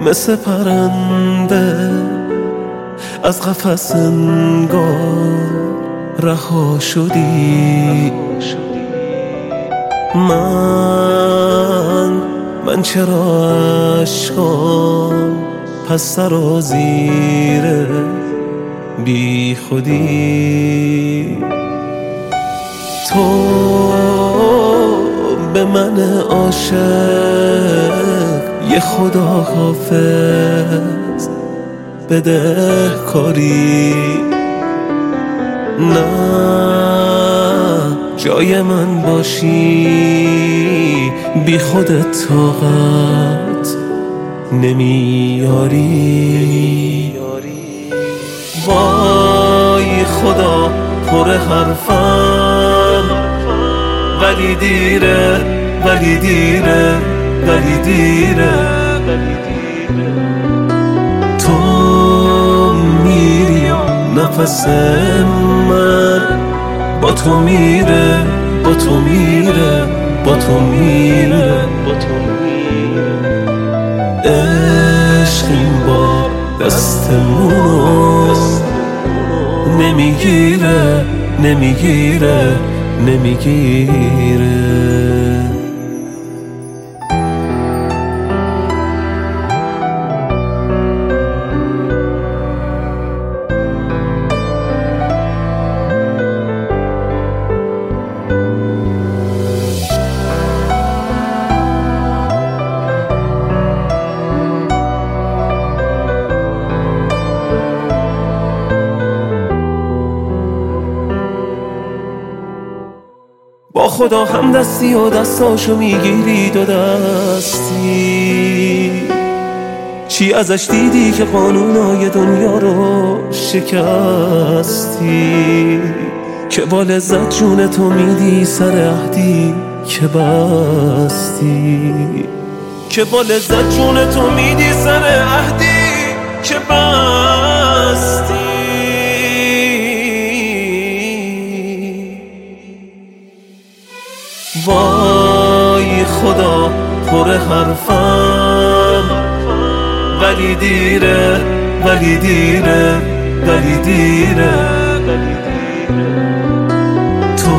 مثل پرنده از قفس انگار رها شدی. من چرا عشقام پس سرازیر بی خودی. تو به من عاشق یه خدا حافظ بده کاری. نه جای من باشی بی خودت طاقت نمیاری. وای خدا پر حرفم ولی دیره ولی دیره ولی دیره. تو میری نفس من با تو میره با تو میره با تو میره. عشق این بار دستمونو نمیگیره نمیگیره نمیگیره. با خدا هم دستی و دستاشو میگیری دو دستی. چی ازش دیدی که قانونای دنیا رو شکستی؟ که با لذت جون تو میدی سر عهدی که بستی. که با لذت جون تو میدی سر عهدی که بستی. وای خدا پر حرفم ولی دیره ولی دیره ولی دیره. تو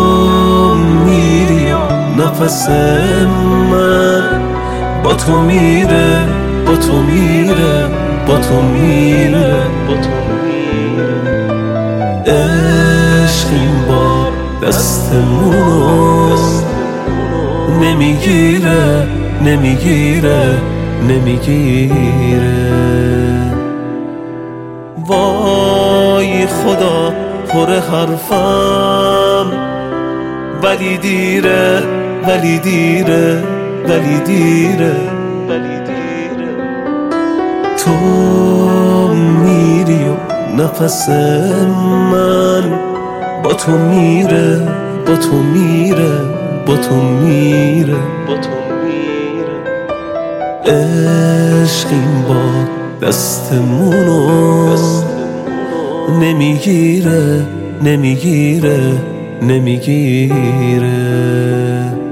میری نفس من با تو میره با تو میره با تو میره. عشق این بار دستمونو نمیگیره نمیگیره نمیگیره. وای خدا پر حرفم ولی دیره ولی دیره ولی دیره. تو میری و نفس من با تو میره با تو میره با تو میره. عشق این بار دستمونو نمیگیره نمیگیره نمیگیره.